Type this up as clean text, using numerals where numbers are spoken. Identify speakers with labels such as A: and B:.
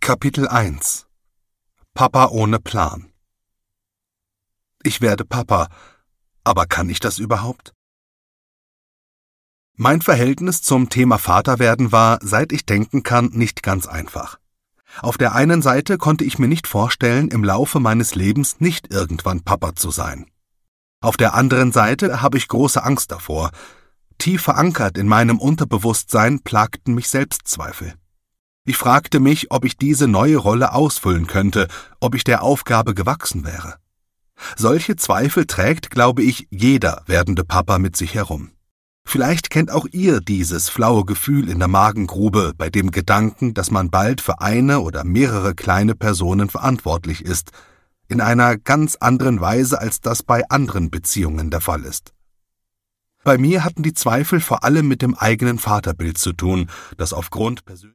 A: Kapitel 1 Papa ohne Plan. Ich werde Papa, aber kann ich das überhaupt? Mein Verhältnis zum Thema Vaterwerden war, seit ich denken kann, nicht ganz einfach. Auf der einen Seite konnte ich mir nicht vorstellen, im Laufe meines Lebens nicht irgendwann Papa zu sein. Auf der anderen Seite habe ich große Angst davor. Tief verankert in meinem Unterbewusstsein plagten mich Selbstzweifel. Ich fragte mich, ob ich diese neue Rolle ausfüllen könnte, ob ich der Aufgabe gewachsen wäre. Solche Zweifel trägt, glaube ich, jeder werdende Papa mit sich herum. Vielleicht kennt auch ihr dieses flaue Gefühl in der Magengrube bei dem Gedanken, dass man bald für eine oder mehrere kleine Personen verantwortlich ist, in einer ganz anderen Weise, als das bei anderen Beziehungen der Fall ist. Bei mir hatten die Zweifel vor allem mit dem eigenen Vaterbild zu tun, das aufgrund persönlicher